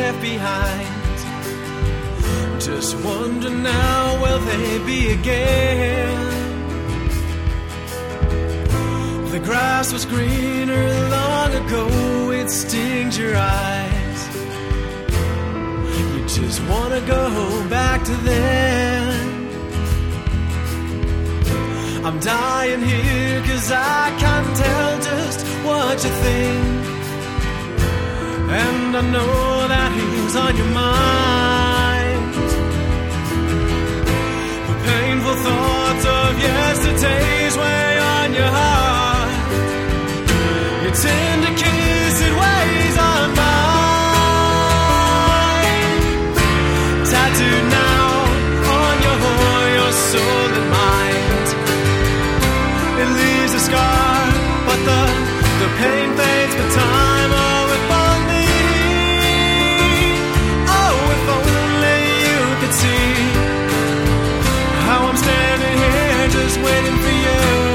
left behind. Just wonder now, will they be again? The grass was greener long ago, it stings your eyes. You just wanna go back to then. I'm dying here 'cause I can't tell just what you think, and I know that he's on your mind. The painful thoughts of yesterday's weigh on your heart. Your tender kiss, it weighs on mine. Tattooed now on your soul and mind. It leaves a scar, but the pain fades with time. Oh, if only, you could see how I'm standing here just waiting for you.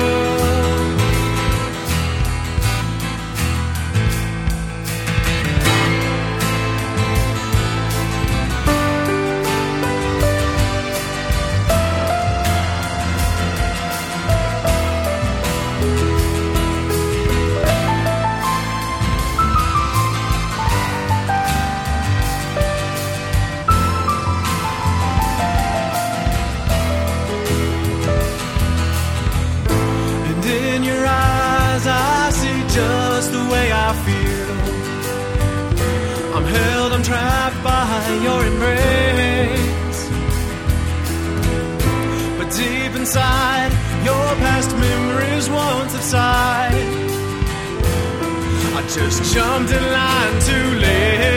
Just the way I feel, I'm held, I'm trapped by your embrace. But deep inside, your past memories won't subside. I just jumped in line too late.